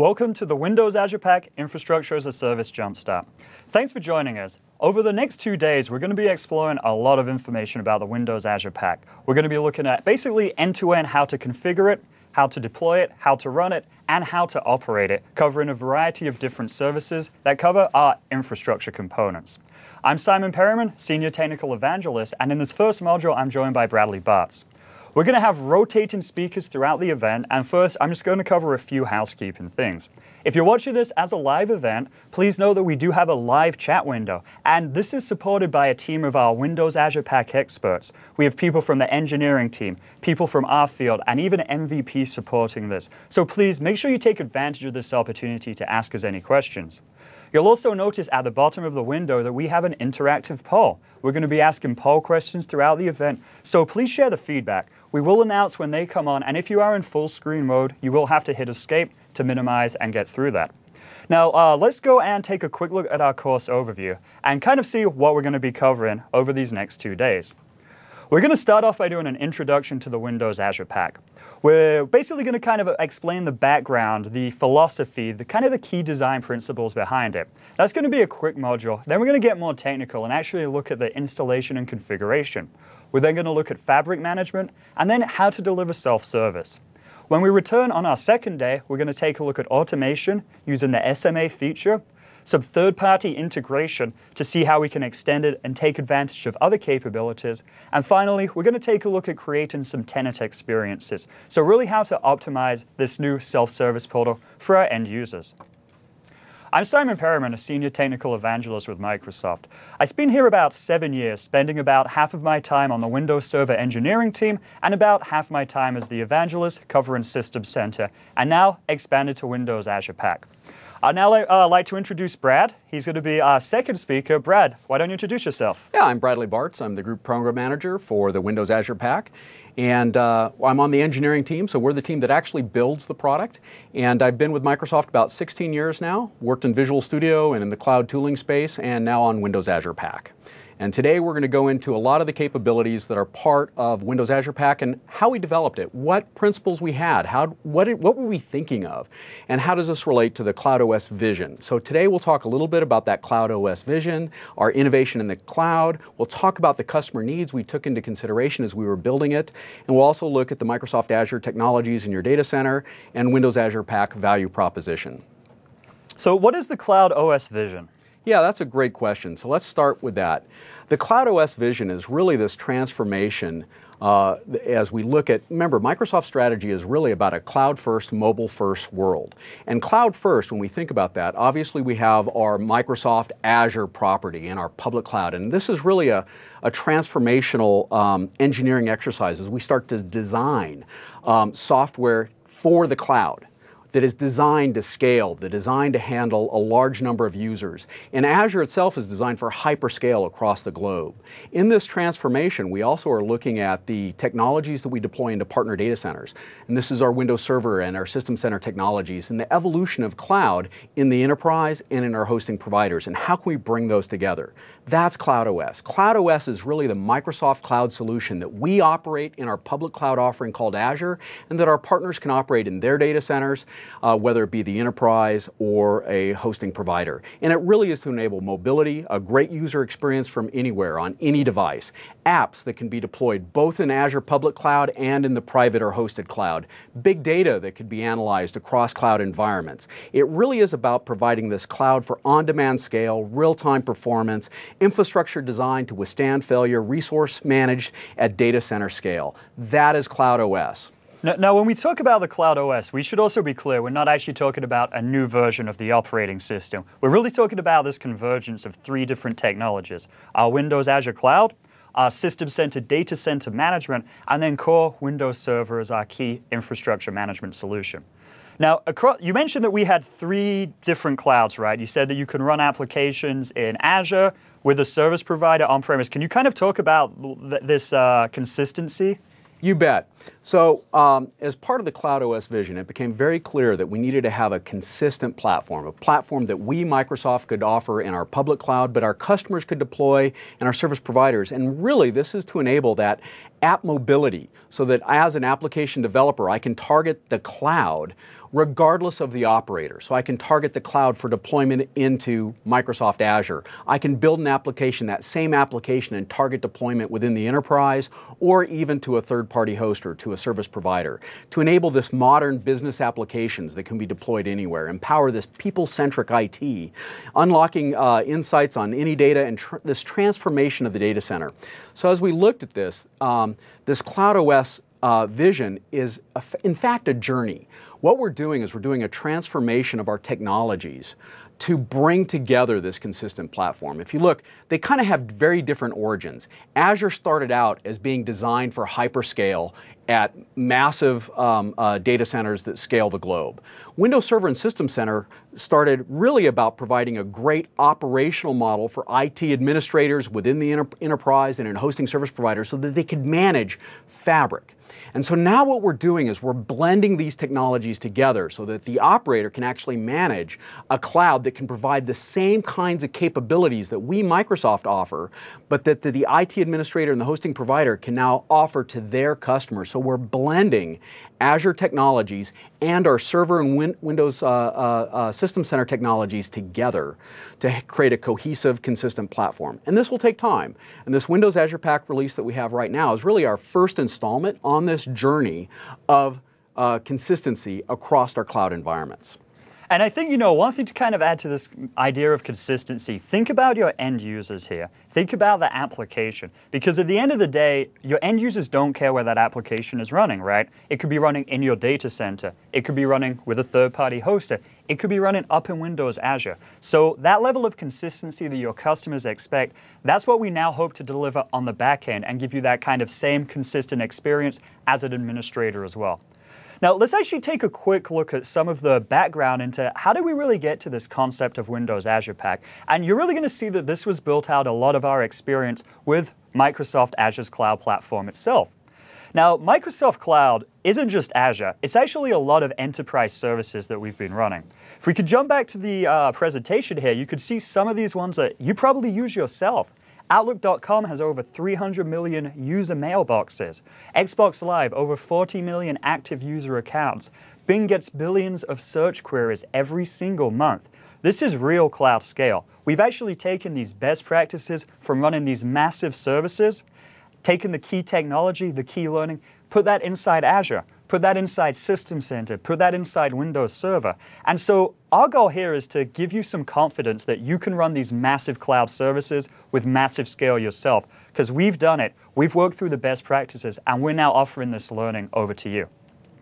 Welcome to the Windows Azure Pack Infrastructure as a Service Jumpstart. Thanks for joining us. Over the next 2 days, we're going to be exploring a lot of information about the Windows Azure Pack. We're going to be looking at basically end-to-end how to configure it, how to deploy it, how to run it, and how to operate it, covering a variety of different services that cover our infrastructure components. I'm Simon Perryman, Senior Technical Evangelist, and in this first module, I'm joined by Bradley Bartz. We're going to have rotating speakers throughout the event, and first, I'm just going to cover a few housekeeping things. If you're watching this as a live event, please know that we do have a live chat window, and this is supported by a team of our Windows Azure Pack experts. We have people from the engineering team, people from our field, and even MVP supporting this. So please make sure you take advantage of this opportunity to ask us any questions. You'll also notice at the bottom of the window that we have an interactive poll. We're going to be asking poll questions throughout the event, so please share the feedback. We will announce when they come on, and if you are in full screen mode, you will have to hit escape to minimize and get through that. Now, let's go and take a quick look at our course overview and kind of see what we're going to be covering over these next 2 days. We're going to start off by doing an introduction to the Windows Azure Pack. We're basically going to kind of explain the background, the philosophy, the kind of the key design principles behind it. That's going to be a quick module. Then we're going to get more technical and actually look at the installation and configuration. We're then going to look at fabric management and then how to deliver self-service. When we return on our second day, we're going to take a look at automation using the SMA feature, some third-party integration to see how we can extend it and take advantage of other capabilities. And finally, we're going to take a look at creating some tenant experiences. So really how to optimize this new self-service portal for our end users. I'm Simon Perryman, a Senior Technical Evangelist with Microsoft. I've been here about 7 years, spending about half of my time on the Windows Server engineering team and about half my time as the evangelist covering System Center, and now expanded to Windows Azure Pack. I'd now like to introduce Brad. He's going to be our second speaker. Brad, why don't you introduce yourself? Yeah, I'm Bradley Bartz. I'm the Group Program Manager for the Windows Azure Pack. And I'm on the engineering team, so we're the team that actually builds the product. And I've been with Microsoft about 16 years now, worked in Visual Studio and in the cloud tooling space, and now on Windows Azure Pack. And today we're going to go into a lot of the capabilities that are part of Windows Azure Pack and how we developed it, what principles we had, what were we thinking of, and how does this relate to the CloudOS vision. So today we'll talk a little bit about that CloudOS vision, our innovation in the cloud. We'll talk about the customer needs we took into consideration as we were building it, and we'll also look at the Microsoft Azure technologies in your data center and Windows Azure Pack value proposition. So what is the CloudOS vision? Yeah, that's a great question. So let's start with that. The CloudOS vision is really this transformation as we look at, remember, Microsoft's strategy is really about a cloud-first, mobile-first world. And cloud-first, when we think about that, obviously we have our Microsoft Azure property and our public cloud. And this is really a transformational engineering exercise as we start to design software for the cloud that is designed to scale, designed to handle a large number of users. And Azure itself is designed for hyperscale across the globe. In this transformation, we also are looking at the technologies that we deploy into partner data centers. And this is our Windows Server and our System Center technologies and the evolution of cloud in the enterprise and in our hosting providers. And how can we bring those together? That's CloudOS. CloudOS is really the Microsoft cloud solution that we operate in our public cloud offering called Azure, and that our partners can operate in their data centers, whether it be the enterprise or a hosting provider. And it really is to enable mobility, a great user experience from anywhere on any device, apps that can be deployed both in Azure public cloud and in the private or hosted cloud, big data that could be analyzed across cloud environments. It really is about providing this cloud for on-demand scale, real-time performance, infrastructure designed to withstand failure, resource managed at data center scale. That is CloudOS. Now, when we talk about the CloudOS, we should also be clear, we're not actually talking about a new version of the operating system. We're really talking about this convergence of 3 different technologies: our Windows Azure Cloud, our System Center Data Center Management, and then Core Windows Server as our key infrastructure management solution. Now, you mentioned that we had 3 different clouds, right? You said that you can run applications in Azure with a service provider on-premise. Can you kind of talk about this consistency? You bet. So as part of the CloudOS vision, it became very clear that we needed to have a consistent platform, a platform that we, Microsoft, could offer in our public cloud, but our customers could deploy and our service providers. And really, this is to enable that app mobility, so that as an application developer, I can target the cloud regardless of the operator. So I can target the cloud for deployment into Microsoft Azure. I can build an application, that same application, and target deployment within the enterprise or even to a third-party host or to a service provider to enable this modern business applications that can be deployed anywhere, empower this people-centric IT, unlocking insights on any data and this transformation of the data center. So as we looked at this, this CloudOS vision is in fact a journey. What we're doing is we're doing a transformation of our technologies to bring together this consistent platform. If you look, they kind of have very different origins. Azure started out as being designed for hyperscale at massive data centers that scale the globe. Windows Server and System Center started really about providing a great operational model for IT administrators within the enterprise and in hosting service providers so that they could manage Fabric. And so now what we're doing is we're blending these technologies together so that the operator can actually manage a cloud that can provide the same kinds of capabilities that we, Microsoft, offer, but that the IT administrator and the hosting provider can now offer to their customers. So we're blending Azure technologies and our server and Windows System Center technologies together to create a cohesive, consistent platform. And this will take time. And this Windows Azure Pack release that we have right now is really our first installment on this journey of consistency across our cloud environments. And I think, one thing to kind of add to this idea of consistency, think about your end users here. Think about the application. Because at the end of the day, your end users don't care where that application is running, right? It could be running in your data center. It could be running with a third-party hoster. It could be running up in Windows Azure. So that level of consistency that your customers expect, that's what we now hope to deliver on the back end and give you that kind of same consistent experience as an administrator as well. Now, let's actually take a quick look at some of the background into how did we really get to this concept of Windows Azure Pack. And you're really going to see that this was built out a lot of our experience with Microsoft Azure's cloud platform itself. Now, Microsoft Cloud isn't just Azure. It's actually a lot of enterprise services that we've been running. If we could jump back to the presentation here, you could see some of these ones that you probably use yourself. Outlook.com has over 300 million user mailboxes. Xbox Live, over 40 million active user accounts. Bing gets billions of search queries every single month. This is real cloud scale. We've actually taken these best practices from running these massive services, taken the key technology, the key learning, put that inside Azure, put that inside System Center, put that inside Windows Server. And so our goal here is to give you some confidence that you can run these massive cloud services with massive scale yourself, because we've done it, we've worked through the best practices, and we're now offering this learning over to you.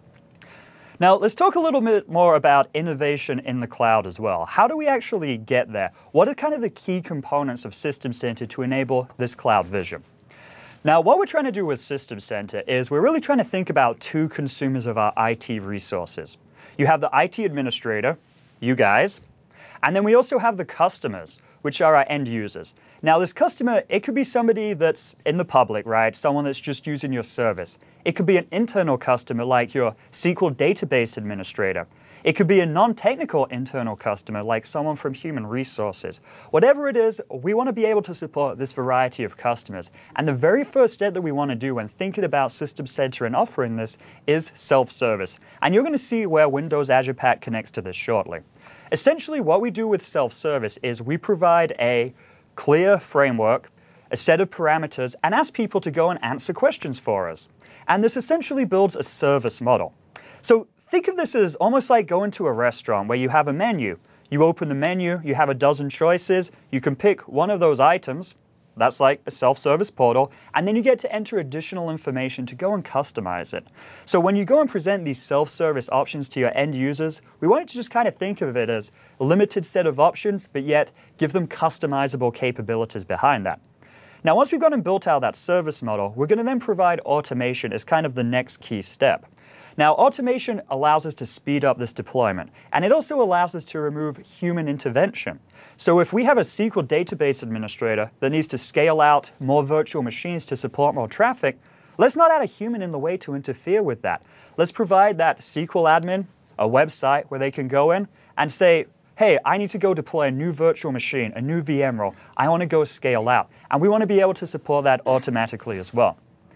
Now, let's talk a little bit more about innovation in the cloud as well. How do we actually get there? What are kind of the key components of System Center to enable this cloud vision? Now, what we're trying to do with System Center is we're really trying to think about two consumers of our IT resources. You have the IT administrator, you guys, and then we also have the customers, which are our end users. Now, this customer, it could be somebody that's in the public, right? Someone that's just using your service. It could be an internal customer like your SQL database administrator. It could be a non-technical internal customer like someone from human resources. Whatever it is, we want to be able to support this variety of customers. And the very first step that we want to do when thinking about System Center and offering this is self-service. And you're going to see where Windows Azure Pack connects to this shortly. Essentially, what we do with self-service is we provide a clear framework, a set of parameters, and ask people to go and answer questions for us. And this essentially builds a service model. So think of this as almost like going to a restaurant where you have a menu. You open the menu, you have a dozen choices, you can pick one of those items, that's like a self-service portal, and then you get to enter additional information to go and customize it. So when you go and present these self-service options to your end users, we want you to just kind of think of it as a limited set of options, but yet give them customizable capabilities behind that. Now, once we've gone and built out that service model, we're going to then provide automation as kind of the next key step. Now, automation allows us to speed up this deployment, and it also allows us to remove human intervention. So if we have a SQL database administrator that needs to scale out more virtual machines to support more traffic, let's not add a human in the way to interfere with that. Let's provide that SQL admin a website where they can go in and say, hey, I need to go deploy a new virtual machine, a new VM role. I want to go scale out. And we want to be able to support that automatically as well.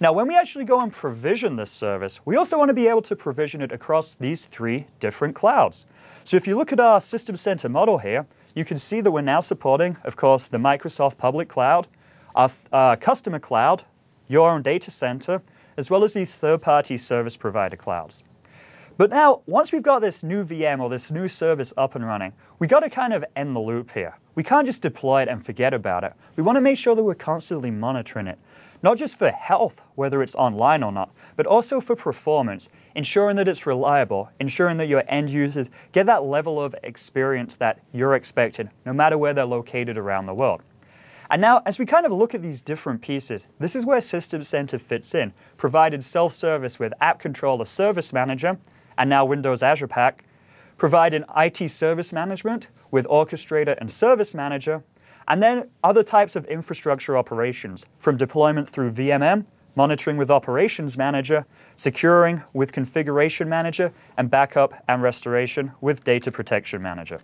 Now, when we actually go and provision this service, we also want to be able to provision it across these 3 different clouds. So if you look at our System Center model here, you can see that we're now supporting, of course, the Microsoft Public Cloud, our customer cloud, your own data center, as well as these third-party service provider clouds. But now, once we've got this new VM or this new service up and running, we got to kind of end the loop here. We can't just deploy it and forget about it. We want to make sure that we're constantly monitoring it, not just for health, whether it's online or not, but also for performance, ensuring that it's reliable, ensuring that your end users get that level of experience that you're expecting, no matter where they're located around the world. And now, as we kind of look at these different pieces, this is where System Center fits in, provided self-service with App Controller Service Manager, and now Windows Azure Pack, providing IT Service Management with Orchestrator and Service Manager, and then other types of infrastructure operations, from deployment through VMM, monitoring with Operations Manager, securing with Configuration Manager, and backup and restoration with Data Protection Manager.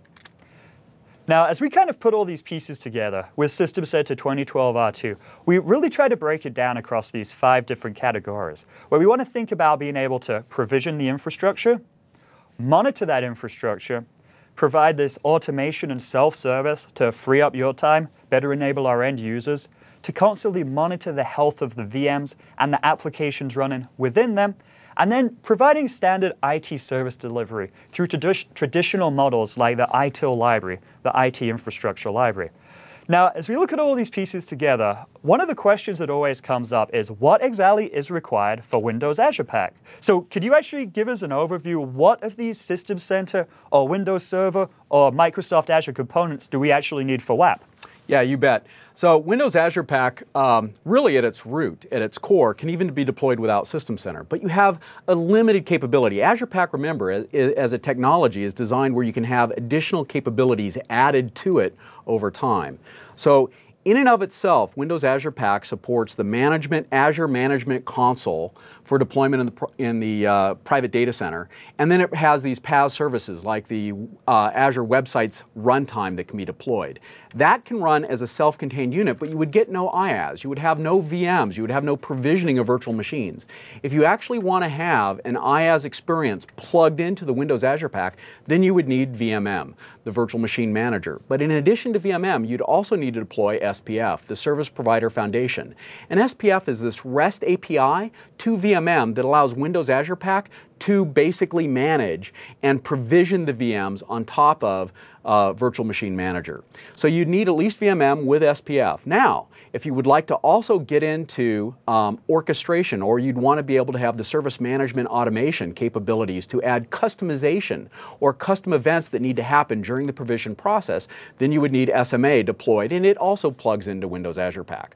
Now, as we kind of put all these pieces together with System Center 2012 R2, we really try to break it down across these 5 different categories, where we want to think about being able to provision the infrastructure, monitor that infrastructure, provide this automation and self-service to free up your time, better enable our end users, to constantly monitor the health of the VMs and the applications running within them, and then providing standard IT service delivery through traditional models like the ITIL library, the IT infrastructure library. Now, as we look at all these pieces together, one of the questions that always comes up is what exactly is required for Windows Azure Pack? So could you actually give us an overview? What of these System Center or Windows Server or Microsoft Azure components do we actually need for WAP? Yeah, you bet. So Windows Azure Pack, really at its root, at its core, can even be deployed without System Center. But you have a limited capability. Azure Pack, remember, as a technology, is designed where you can have additional capabilities added to it over time. So in and of itself, Windows Azure Pack supports the Azure Management Console for deployment in the private data center. And then it has these PaaS services like the Azure Websites runtime that can be deployed. That can run as a self-contained unit, but you would get no IaaS. You would have no VMs. You would have no provisioning of virtual machines. If you actually want to have an IaaS experience plugged into the Windows Azure Pack, then you would need VMM, the Virtual Machine Manager. But in addition to VMM, you'd also need to deploy SPF, the Service Provider Foundation. And SPF is this REST API to VMM that allows Windows Azure Pack to basically manage and provision the VMs on top of Virtual Machine Manager. So you'd need at least VMM with SPF. Now, if you would like to also get into orchestration, or you'd want to be able to have the service management automation capabilities to add customization or custom events that need to happen during the provision process, then you would need SMA deployed, and it also plugs into Windows Azure Pack.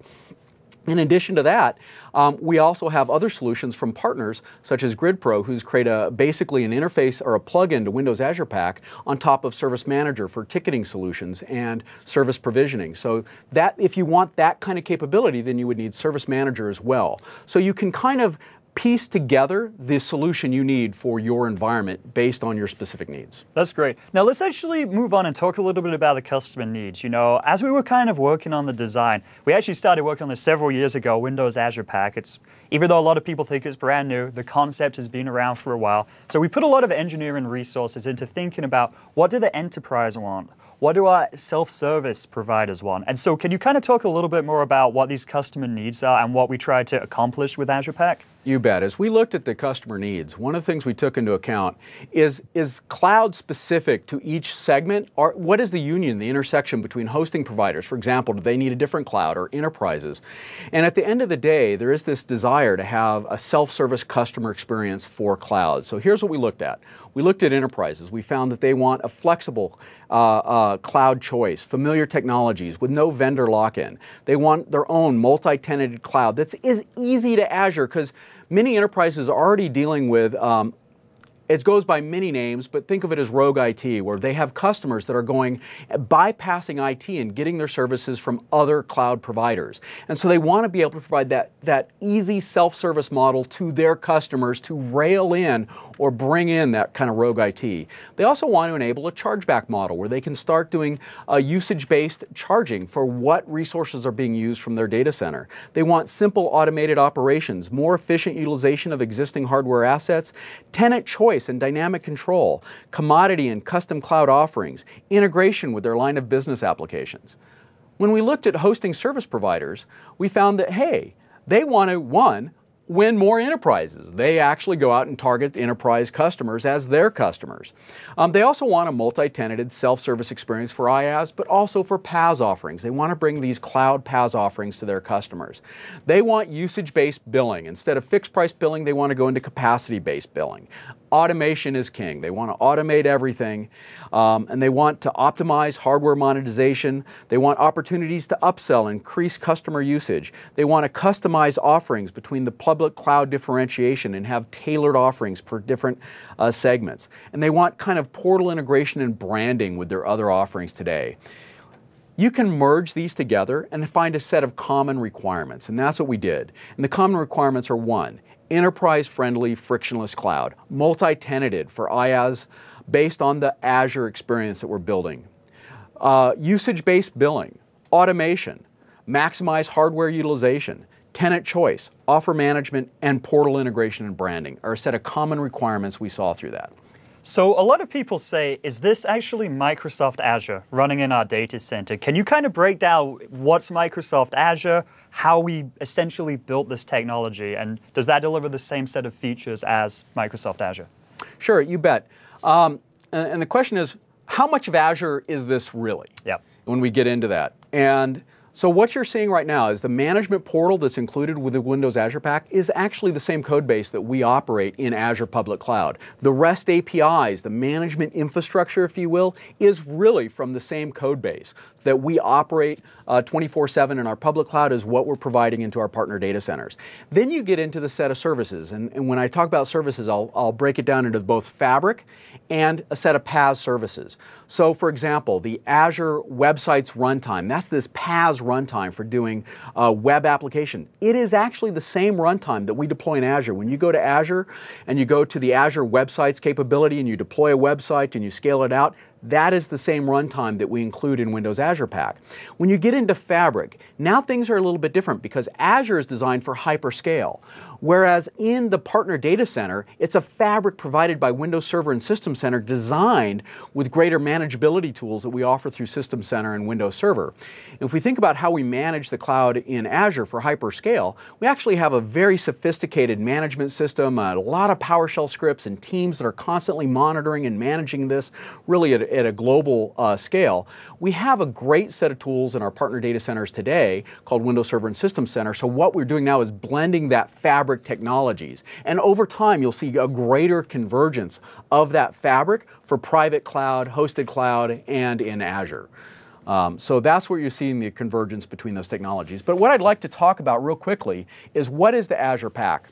In addition to that, we also have other solutions from partners such as GridPro, who's created basically an interface or a plugin to Windows Azure Pack on top of Service Manager for ticketing solutions and service provisioning. So that if you want that kind of capability, then you would need Service Manager as well. So you can kind of piece together the solution you need for your environment based on your specific needs. That's great. Now let's actually move on and talk a little bit about the customer needs. You know, as we were kind of working on the design, we actually started working on this several years ago, Windows Azure Pack. Even though a lot of people think it's brand new, the concept has been around for a while. So we put a lot of engineering resources into thinking about what do the enterprise want? What do our self-service providers want? And so can you kind of talk a little bit more about what these customer needs are and what we tried to accomplish with Azure Pack? You bet. As we looked at the customer needs, one of the things we took into account is cloud specific to each segment? Or what is the union, the intersection between hosting providers? For example, do they need a different cloud, or enterprises? And at the end of the day, there is this desire to have a self-service customer experience for clouds. So here's what we looked at. We looked at enterprises. We found that they want a flexible cloud choice, familiar technologies with no vendor lock-in. They want their own multi-tenanted cloud that's easy to Azure, because many enterprises are already dealing with It goes by many names, but think of it as rogue IT, where they have customers that are bypassing IT and getting their services from other cloud providers. And so they want to be able to provide that easy self-service model to their customers to rail in or bring in that kind of rogue IT. They also want to enable a chargeback model where they can start doing usage-based charging for what resources are being used from their data center. They want simple automated operations, more efficient utilization of existing hardware assets, tenant choice and dynamic control, commodity and custom cloud offerings, integration with their line of business applications. When we looked at hosting service providers, we found that, hey, they want to, one, win more enterprises. They actually go out and target enterprise customers as their customers. They also want a multi-tenanted self-service experience for IaaS, but also for PaaS offerings. They want to bring these cloud PaaS offerings to their customers. They want usage-based billing. Instead of fixed-price billing, they want to go into capacity-based billing. Automation is king. They want to automate everything, and they want to optimize hardware monetization. They want opportunities to upsell, increase customer usage. They want to customize offerings between the public cloud differentiation and have tailored offerings for different segments. And they want kind of portal integration and branding with their other offerings today. You can merge these together and find a set of common requirements, and that's what we did. And the common requirements are: one, enterprise-friendly, frictionless cloud, multi-tenanted for IaaS based on the Azure experience that we're building. Usage-based billing, automation, maximize hardware utilization, tenant choice, offer management, and portal integration and branding are a set of common requirements we saw through that. So a lot of people say, is this actually Microsoft Azure running in our data center? Can you kind of break down what's Microsoft Azure, how we essentially built this technology, and does that deliver the same set of features as Microsoft Azure? Sure, you bet. And the question is, how much of Azure is this really? Yep. When we get into that. And so what you're seeing right now is the management portal that's included with the Windows Azure Pack is actually the same code base that we operate in Azure Public Cloud. The REST APIs, the management infrastructure, if you will, is really from the same code base that we operate 24/7 in our public cloud is what we're providing into our partner data centers. Then you get into the set of services. And when I talk about services, I'll break it down into both Fabric and a set of PaaS services. So for example, the Azure Websites Runtime, that's this PaaS runtime for doing web application. It is actually the same runtime that we deploy in Azure. When you go to Azure and you go to the Azure Websites capability and you deploy a website and you scale it out, that is the same runtime that we include in Windows Azure Pack. When you get into Fabric, now things are a little bit different because Azure is designed for hyperscale. Whereas in the partner data center, it's a fabric provided by Windows Server and System Center designed with greater manageability tools that we offer through System Center and Windows Server. And if we think about how we manage the cloud in Azure for hyperscale, we actually have a very sophisticated management system, a lot of PowerShell scripts and teams that are constantly monitoring and managing this really at a global scale. We have a great set of tools in our partner data centers today called Windows Server and System Center. So what we're doing now is blending that fabric technologies. And over time, you'll see a greater convergence of that fabric for private cloud, hosted cloud, and in Azure. So that's where you're seeing the convergence between those technologies. But what I'd like to talk about real quickly is what is the Azure Pack?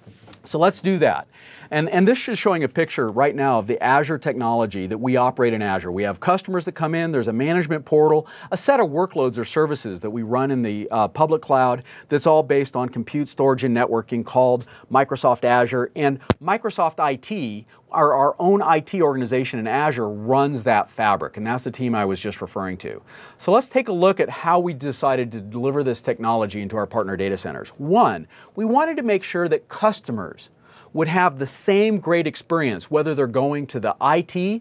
So let's do that. And this is showing a picture right now of the Azure technology that we operate in Azure. We have customers that come in, there's a management portal, a set of workloads or services that we run in the public cloud that's all based on compute, storage, and networking called Microsoft Azure. And Microsoft IT, our own IT organization in Azure, runs that fabric. And that's the team I was just referring to. So let's take a look at how we decided to deliver this technology into our partner data centers. One, we wanted to make sure that customers would have the same great experience, whether they're going to the IT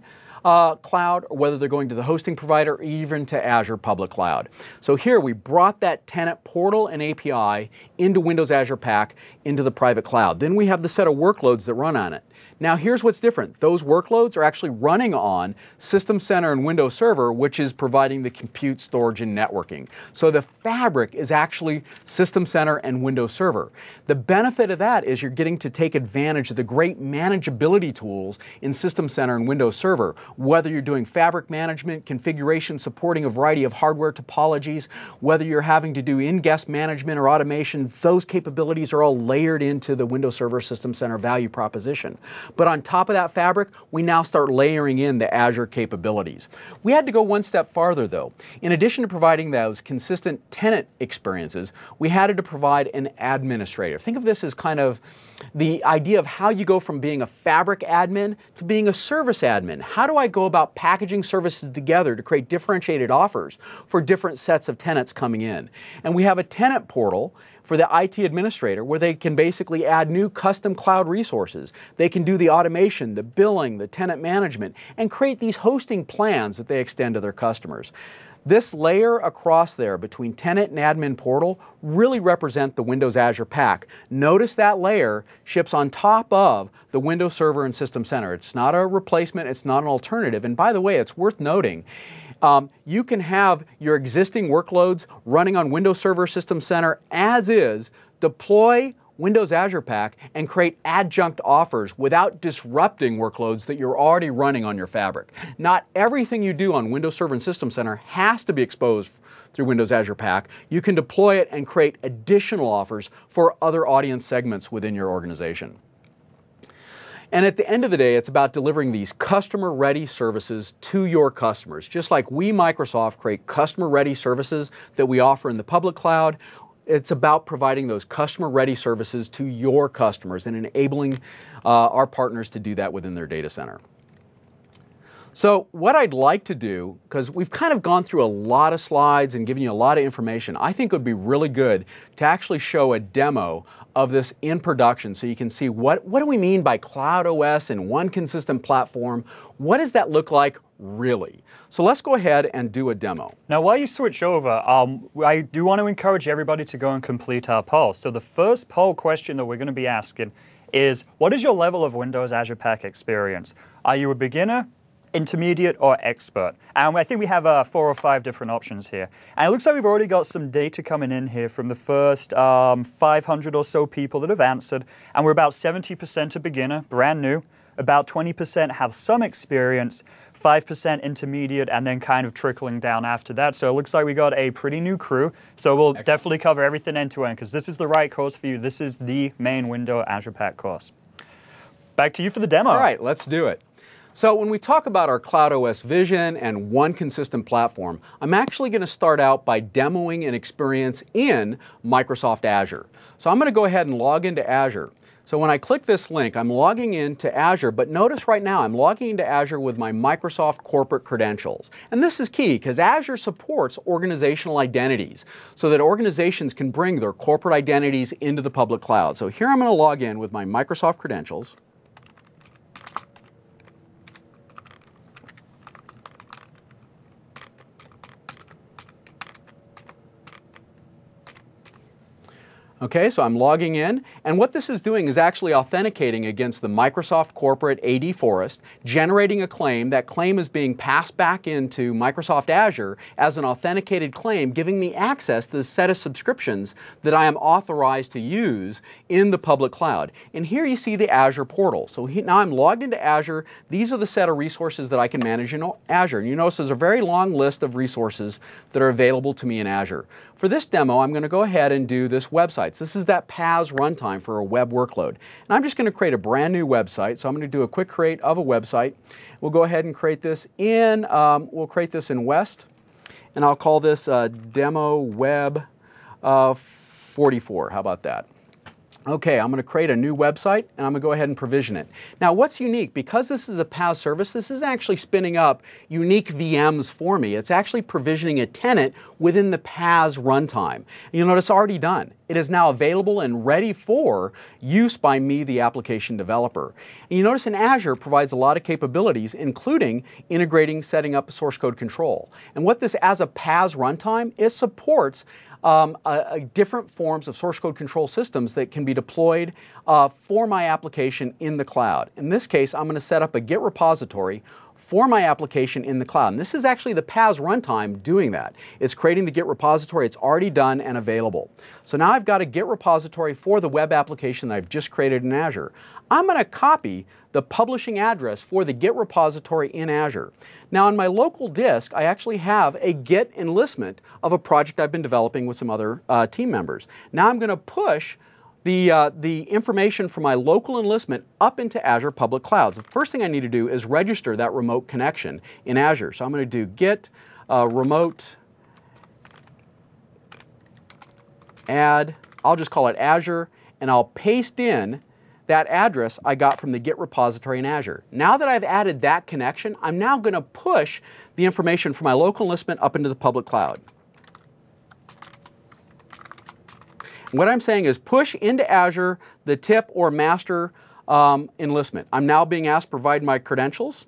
cloud or whether they're going to the hosting provider or even to Azure Public Cloud. So here we brought that tenant portal and API into Windows Azure Pack into the private cloud. Then we have the set of workloads that run on it. Now here's what's different. Those workloads are actually running on System Center and Windows Server, which is providing the compute, storage, and networking. So the fabric is actually System Center and Windows Server. The benefit of that is you're getting to take advantage of the great manageability tools in System Center and Windows Server, whether you're doing fabric management, configuration, supporting a variety of hardware topologies, whether you're having to do in-guest management or automation, those capabilities are all layered into the Windows Server System Center value proposition. But on top of that fabric, we now start layering in the Azure capabilities. We had to go one step farther, though. In addition to providing those consistent tenant experiences, we had to provide an administrator. Think of this as kind of the idea of how you go from being a fabric admin to being a service admin. How do I go about packaging services together to create differentiated offers for different sets of tenants coming in? And we have a tenant portal for the IT administrator where they can basically add new custom cloud resources. They can do the automation, the billing, the tenant management, and create these hosting plans that they extend to their customers. This layer across there between tenant and admin portal really represent the Windows Azure Pack. Notice that layer ships on top of the Windows Server and System Center. It's not a replacement, it's not an alternative. And by the way, it's worth noting, you can have your existing workloads running on Windows Server System Center as is, deploy Windows Azure Pack, and create adjunct offers without disrupting workloads that you're already running on your fabric. Not everything you do on Windows Server and System Center has to be exposed through Windows Azure Pack. You can deploy it and create additional offers for other audience segments within your organization. And at the end of the day, it's about delivering these customer-ready services to your customers. Just like we, Microsoft, create customer-ready services that we offer in the public cloud, it's about providing those customer-ready services to your customers and enabling our partners to do that within their data center. So what I'd like to do, because we've kind of gone through a lot of slides and given you a lot of information, I think it would be really good to actually show a demo of this in production so you can see what do we mean by Cloud OS and one consistent platform. What does that look like really? So let's go ahead and do a demo. Now, while you switch over, I do want to encourage everybody to go and complete our poll. So the first poll question that we're going to be asking is, what is your level of Windows Azure Pack experience? Are you a beginner, intermediate, or expert? And I think we have 4 or 5 different options here. And it looks like we've already got some data coming in here from the first 500 or so people that have answered. And we're about 70% a beginner, brand new. About 20% have some experience, 5% intermediate, and then kind of trickling down after that. So it looks like we got a pretty new crew. So we'll definitely cover everything end to end because this is the right course for you. This is the main Windows Azure Pack course. Back to you for the demo. All right, let's do it. So when we talk about our Cloud OS vision and one consistent platform, I'm actually going to start out by demoing an experience in Microsoft Azure. So I'm going to go ahead and log into Azure. So when I click this link, I'm logging into Azure, but notice right now I'm logging into Azure with my Microsoft corporate credentials. And this is key because Azure supports organizational identities so that organizations can bring their corporate identities into the public cloud. So here I'm going to log in with my Microsoft credentials. Okay, so I'm logging in, and what this is doing is actually authenticating against the Microsoft Corporate AD Forest, generating a claim. That claim is being passed back into Microsoft Azure as an authenticated claim, giving me access to the set of subscriptions that I am authorized to use in the public cloud. And here you see the Azure portal. So now I'm logged into Azure. These are the set of resources that I can manage in Azure. And you notice there's a very long list of resources that are available to me in Azure. For this demo, I'm going to go ahead and do this website. This is that PaaS runtime for a web workload. And I'm just going to create a brand new website. So I'm going to do a quick create of a website. We'll go ahead and create this in, West. And I'll call this Demo Web 44. How about that? Okay, I'm going to create a new website, and I'm going to go ahead and provision it. Now, what's unique, because this is a PaaS service, this is actually spinning up unique VMs for me. It's actually provisioning a tenant within the PaaS runtime. You'll notice it's already done. It is now available and ready for use by me, the application developer. And you notice in Azure provides a lot of capabilities, including integrating, setting up source code control. And what this, as a PaaS runtime, it supports different forms of source code control systems that can be deployed for my application in the cloud. In this case, I'm going to set up a Git repository for my application in the cloud. And this is actually the PaaS runtime doing that. It's creating the Git repository. It's already done and available. So now I've got a Git repository for the web application that I've just created in Azure. I'm going to copy the publishing address for the Git repository in Azure. Now on my local disk, I actually have a Git enlistment of a project I've been developing with some other team members. Now I'm going to push the information from my local enlistment up into Azure Public Clouds. The first thing I need to do is register that remote connection in Azure. So I'm going to do git remote add, I'll just call it Azure, and I'll paste in that address I got from the Git repository in Azure. Now that I've added that connection, I'm now going to push the information from my local enlistment up into the public cloud. And what I'm saying is push into Azure the tip or master enlistment. I'm now being asked to provide my credentials.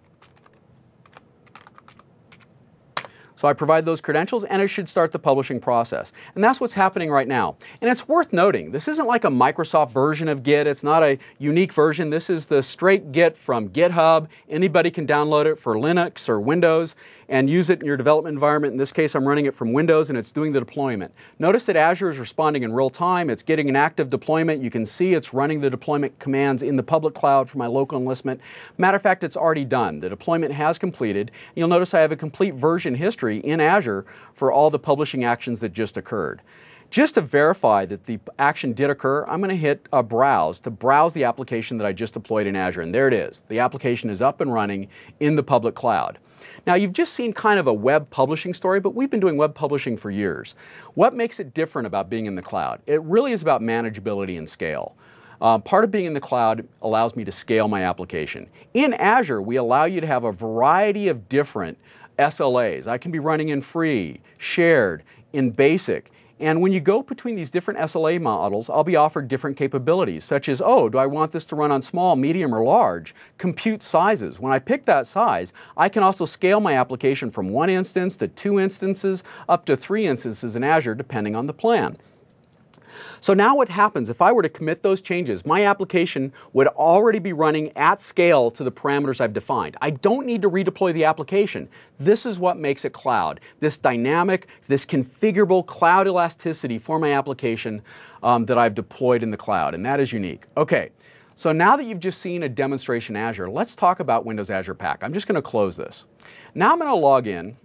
So I provide those credentials and it should start the publishing process. And that's what's happening right now. And it's worth noting, this isn't like a Microsoft version of Git. It's not a unique version. This is the straight Git from GitHub. Anybody can download it for Linux or Windows and use it in your development environment. In this case, I'm running it from Windows and it's doing the deployment. Notice that Azure is responding in real time. It's getting an active deployment. You can see it's running the deployment commands in the public cloud for my local enlistment. Matter of fact, it's already done. The deployment has completed. You'll notice I have a complete version history in Azure for all the publishing actions that just occurred. Just to verify that the action did occur, I'm going to hit browse to browse the application that I just deployed in Azure. And there it is. The application is up and running in the public cloud. Now, you've just seen kind of a web publishing story, but we've been doing web publishing for years. What makes it different about being in the cloud? It really is about manageability and scale. Part of being in the cloud allows me to scale my application. In Azure, we allow you to have a variety of different SLAs. I can be running in free, shared, in basic. And when you go between these different SLA models, I'll be offered different capabilities, such as, oh, do I want this to run on small, medium, or large? Compute sizes. When I pick that size, I can also scale my application from 1 instance to 2 instances, up to 3 instances in Azure, depending on the plan. So now what happens, if I were to commit those changes, my application would already be running at scale to the parameters I've defined. I don't need to redeploy the application. This is what makes it cloud. This dynamic, this configurable cloud elasticity for my application that I've deployed in the cloud, and that is unique. Okay, so now that you've just seen a demonstration in Azure, let's talk about Windows Azure Pack. I'm just going to close this. Now I'm going to log in.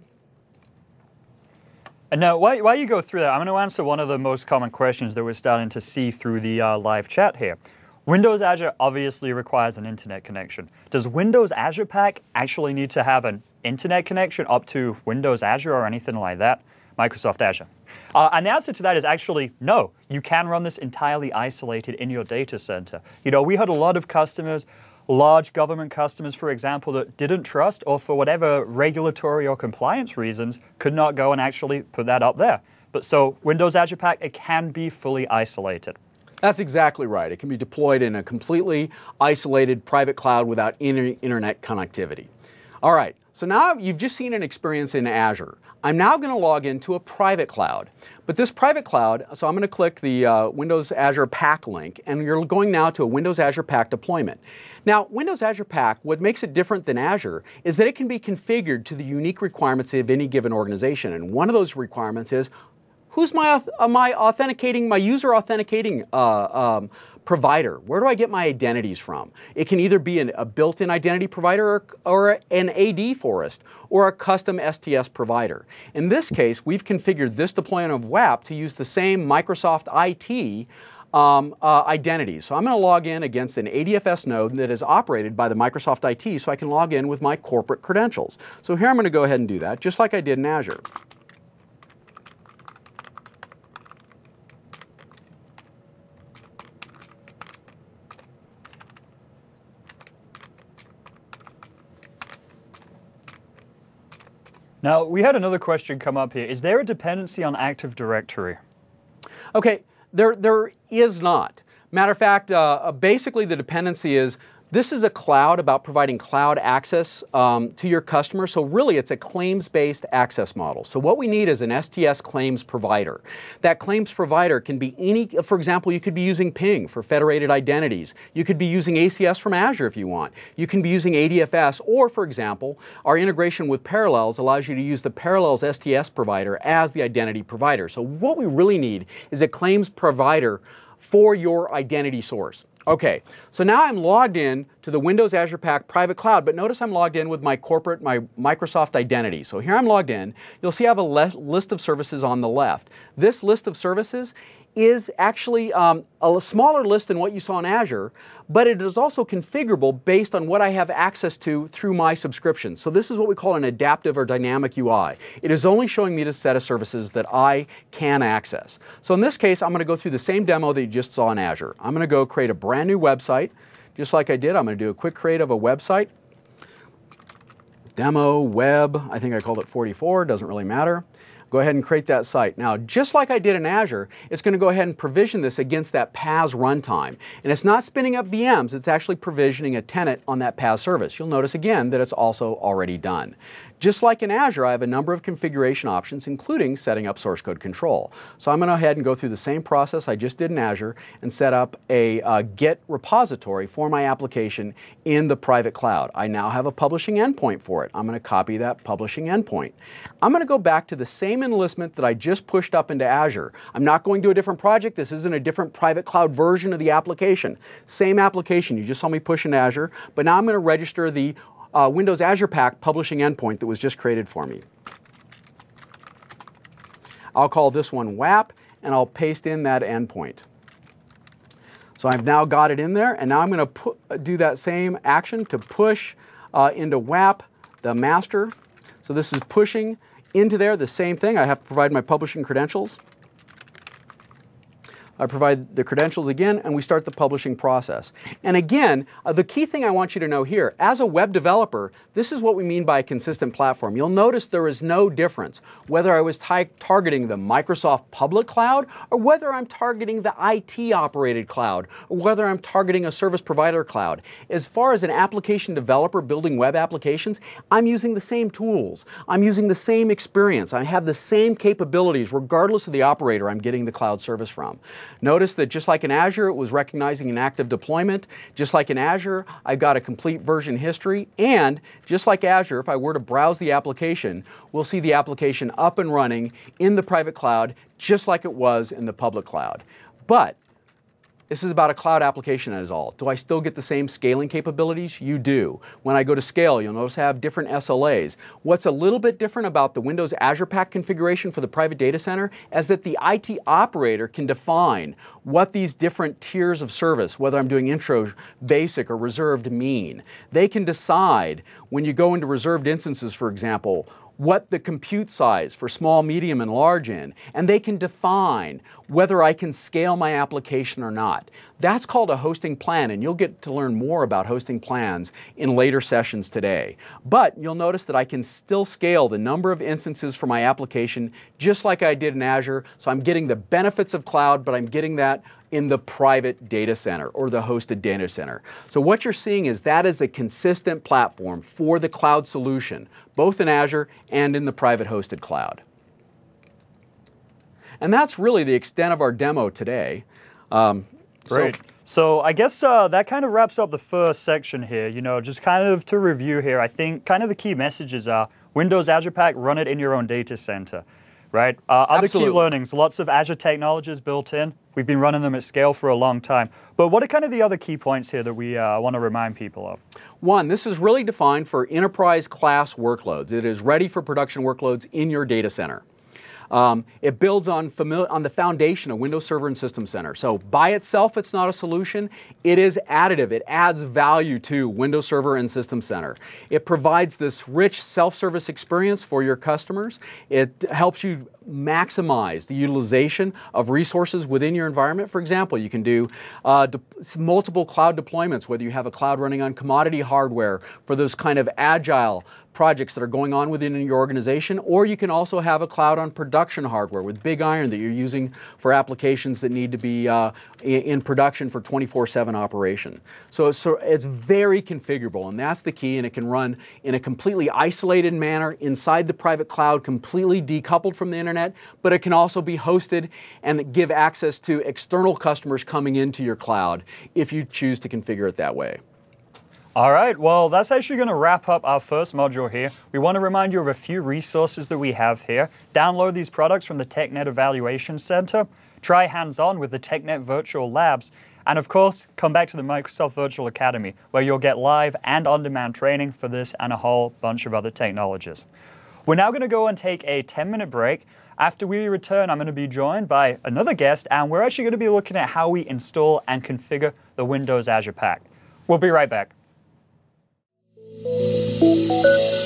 And now, while you go through that, I'm going to answer one of the most common questions that we're starting to see through the live chat here. Windows Azure obviously requires an internet connection. Does Windows Azure Pack actually need to have an internet connection up to Windows Azure or anything like that? Microsoft Azure. And the answer to that is actually no. You can run this entirely isolated in your data center. You know, we had a lot of customers, large government customers, for example, that didn't trust or for whatever regulatory or compliance reasons could not go and actually put that up there. But so Windows Azure Pack, it can be fully isolated. That's exactly right. It can be deployed in a completely isolated private cloud without internet connectivity. All right, so now you've just seen an experience in Azure. I'm now going to log into a private cloud. But this private cloud, so I'm going to click the Windows Azure Pack link, and you're going now to a Windows Azure Pack deployment. Now, Windows Azure Pack, what makes it different than Azure is that it can be configured to the unique requirements of any given organization. And one of those requirements is, who's my user authenticating provider? Where do I get my identities from? It can either be a built-in identity provider or an AD Forest or a custom STS provider. In this case, we've configured this deployment of WAP to use the same Microsoft IT identities. So I'm going to log in against an ADFS node that is operated by the Microsoft IT so I can log in with my corporate credentials. So here I'm going to go ahead and do that, just like I did in Azure. Now, we had another question come up here. Is there a dependency on Active Directory? Okay, there is not. Matter of fact, basically the dependency is, this is a cloud about providing cloud access to your customer. So really, it's a claims-based access model. So what we need is an STS claims provider. That claims provider can be any, for example, you could be using Ping for federated identities. You could be using ACS from Azure if you want. You can be using ADFS, or for example, our integration with Parallels allows you to use the Parallels STS provider as the identity provider. So what we really need is a claims provider for your identity source. Okay, so now I'm logged in to the Windows Azure Pack private cloud, but notice I'm logged in with my Microsoft identity. So here I'm logged in. You'll see I have a list of services on the left. This list of services is actually a smaller list than what you saw in Azure, but it is also configurable based on what I have access to through my subscription. So this is what we call an adaptive or dynamic UI. It is only showing me the set of services that I can access. So in this case, I'm going to go through the same demo that you just saw in Azure. I'm going to go create a brand new website. Just like I did, I'm going to do a quick create of a website. Demo, web, I think I called it 44, doesn't really matter. Go ahead and create that site. Now, just like I did in Azure, it's going to go ahead and provision this against that PaaS runtime. And it's not spinning up VMs, it's actually provisioning a tenant on that PaaS service. You'll notice again that it's also already done. Just like in Azure, I have a number of configuration options, including setting up source code control. So I'm going to go ahead and go through the same process I just did in Azure and set up a Git repository for my application in the private cloud. I now have a publishing endpoint for it. I'm going to copy that publishing endpoint. I'm going to go back to the same enlistment that I just pushed up into Azure. I'm not going to a different project. This isn't a different private cloud version of the application. Same application. You just saw me push into Azure, but now I'm going to register the Windows Azure Pack publishing endpoint that was just created for me. I'll call this one WAP, and I'll paste in that endpoint. So I've now got it in there, and now I'm going to do that same action to push into WAP the master. So this is pushing into there, the same thing. I have to provide my publishing credentials. I provide the credentials again, and we start the publishing process. And again, the key thing I want you to know here, as a web developer, this is what we mean by a consistent platform. You'll notice there is no difference whether I was targeting the Microsoft public cloud or whether I'm targeting the IT-operated cloud or whether I'm targeting a service provider cloud. As far as an application developer building web applications, I'm using the same tools. I'm using the same experience. I have the same capabilities regardless of the operator I'm getting the cloud service from. Notice that just like in Azure, it was recognizing an active deployment. Just like in Azure, I've got a complete version history. And just like Azure, if I were to browse the application, we'll see the application up and running in the private cloud, just like it was in the public cloud. But this is about a cloud application as all. Do I still get the same scaling capabilities? You do. When I go to scale, you'll notice I have different SLAs. What's a little bit different about the Windows Azure Pack configuration for the private data center is that the IT operator can define what these different tiers of service, whether I'm doing intro, basic, or reserved mean. They can decide when you go into reserved instances, for example, what the compute size for small, medium, and large in, and they can define whether I can scale my application or not. That's called a hosting plan, and you'll get to learn more about hosting plans in later sessions today. But you'll notice that I can still scale the number of instances for my application just like I did in Azure, so I'm getting the benefits of cloud, but I'm getting that in the private data center or the hosted data center. So what you're seeing is that is a consistent platform for the cloud solution, both in Azure and in the private hosted cloud. And that's really the extent of our demo today. Great. So I guess that kind of wraps up the first section here. You know, just kind of to review here, I think kind of the key messages are Windows Azure Pack, run it in your own data center. Right? Other key learnings, lots of Azure technologies built in. We've been running them at scale for a long time. But what are kind of the other key points here that we want to remind people of? One, this is really defined for enterprise class workloads. It is ready for production workloads in your data center. It builds on the foundation of Windows Server and System Center. So by itself, it's not a solution. It is additive. It adds value to Windows Server and System Center. It provides this rich self-service experience for your customers. It helps you maximize the utilization of resources within your environment. For example, you can do multiple cloud deployments, whether you have a cloud running on commodity hardware for those kind of agile projects that are going on within your organization, or you can also have a cloud on production hardware with Big Iron that you're using for applications that need to be in production for 24/7 operation. So it's very configurable, and that's the key, and it can run in a completely isolated manner inside the private cloud, completely decoupled from the internet, but it can also be hosted and give access to external customers coming into your cloud if you choose to configure it that way. All right, well, that's actually going to wrap up our first module here. We want to remind you of a few resources that we have here. Download these products from the TechNet Evaluation Center. Try hands-on with the TechNet Virtual Labs. And of course, come back to the Microsoft Virtual Academy, where you'll get live and on-demand training for this and a whole bunch of other technologies. We're now going to go and take a 10-minute break. After we return, I'm going to be joined by another guest, and we're actually going to be looking at how we install and configure the Windows Azure Pack. We'll be right back.